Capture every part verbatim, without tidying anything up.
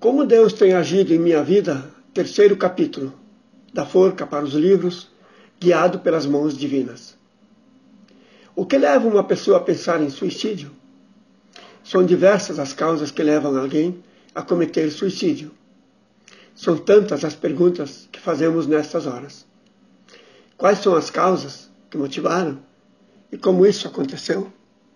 Como Deus tem agido em minha vida, terceiro capítulo, da forca para os livros, guiado pelas mãos divinas. O que leva uma pessoa a pensar em suicídio? São diversas as causas que levam alguém a cometer suicídio. São tantas as perguntas que fazemos nestas horas. Quais são as causas que motivaram? E como isso aconteceu?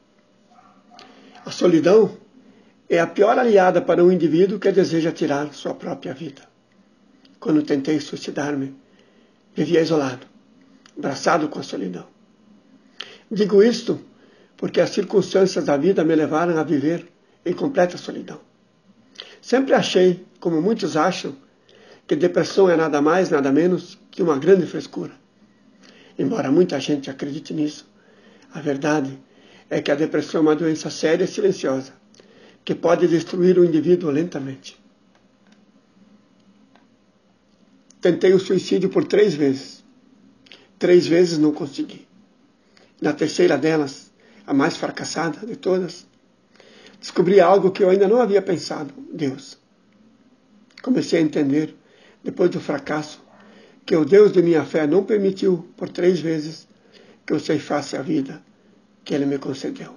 A solidão é a pior aliada para um indivíduo que deseja tirar sua própria vida. Quando tentei suicidar-me, vivia isolado, abraçado com a solidão. Digo isto porque as circunstâncias da vida me levaram a viver em completa solidão. Sempre achei, como muitos acham, que depressão é nada mais, nada menos que uma grande frescura. Embora muita gente acredite nisso, a verdade é que a depressão é uma doença séria e silenciosa, que pode destruir o indivíduo lentamente. Tentei o suicídio por três vezes. Três vezes não consegui. Na terceira delas, a mais fracassada de todas, descobri algo que eu ainda não havia pensado: Deus. Comecei a entender, depois do fracasso, que o Deus de minha fé não permitiu, por três vezes, que eu ceifasse a vida que Ele me concedeu.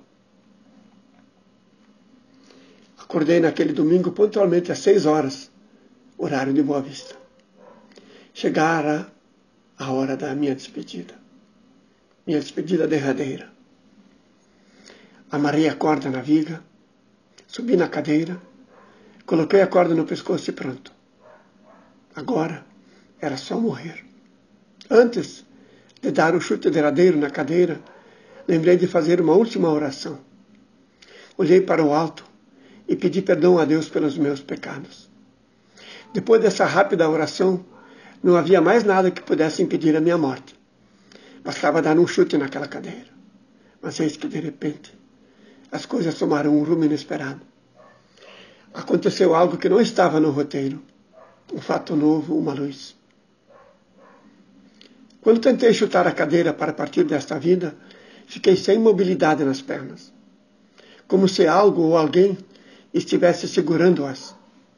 Acordei naquele domingo pontualmente às seis horas, horário de Boa Vista. Chegara a hora da minha despedida. Minha despedida derradeira. Amarrei a corda na viga, subi na cadeira, coloquei a corda no pescoço e pronto. Agora era só morrer. Antes de dar o chute derradeiro na cadeira, lembrei de fazer uma última oração. Olhei para o alto e pedi perdão a Deus pelos meus pecados. Depois dessa rápida oração, não havia mais nada que pudesse impedir a minha morte. Bastava dar um chute naquela cadeira. Mas eis que, de repente, as coisas tomaram um rumo inesperado. Aconteceu algo que não estava no roteiro. Um fato novo, uma luz. Quando tentei chutar a cadeira para partir desta vida, fiquei sem mobilidade nas pernas. Como se algo ou alguém estivesse segurando-as.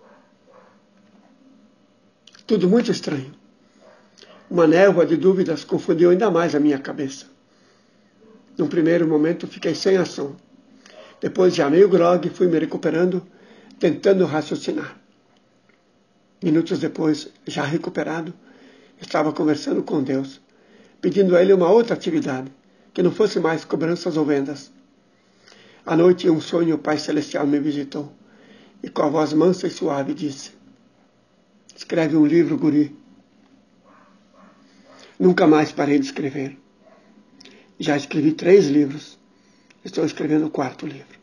Tudo muito estranho. Uma névoa de dúvidas confundiu ainda mais a minha cabeça. Num primeiro momento fiquei sem ação. Depois, já meio grogue, fui me recuperando, tentando raciocinar. Minutos depois, já recuperado, estava conversando com Deus, pedindo a Ele uma outra atividade, que não fosse mais cobranças ou vendas. À noite, em um sonho, o Pai Celestial me visitou e, com a voz mansa e suave, disse: escreve um livro, guri. Nunca mais parei de escrever. Já escrevi três livros. Estou escrevendo o quarto livro.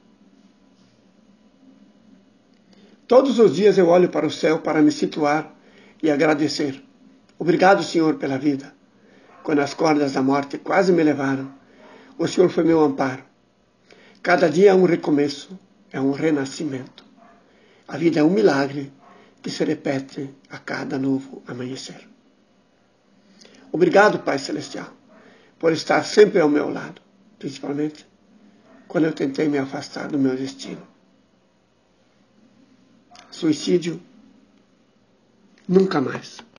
Todos os dias eu olho para o céu para me situar e agradecer. Obrigado, Senhor, pela vida. Quando as cordas da morte quase me levaram, o Senhor foi meu amparo. Cada dia é um recomeço, é um renascimento. A vida é um milagre que se repete a cada novo amanhecer. Obrigado, Pai Celestial, por estar sempre ao meu lado, principalmente quando eu tentei me afastar do meu destino. Suicídio, nunca mais.